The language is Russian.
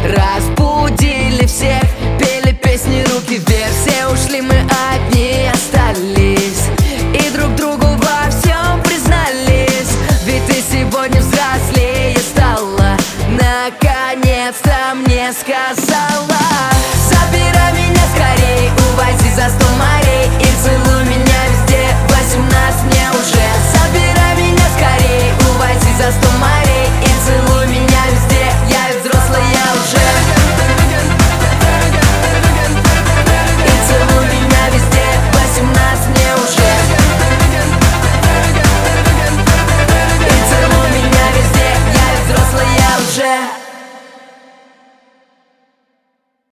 разбудили всех, пели песни руки вверх. Все ушли, мы одни остались и друг другу во всем признались. Ведь ты сегодня взрослее стала, наконец-то мне сказала: забирай меня скорей, увози за 100 морей и целуй меня везде, 18 мне уже. Забирай меня скорей, увози за 100 морей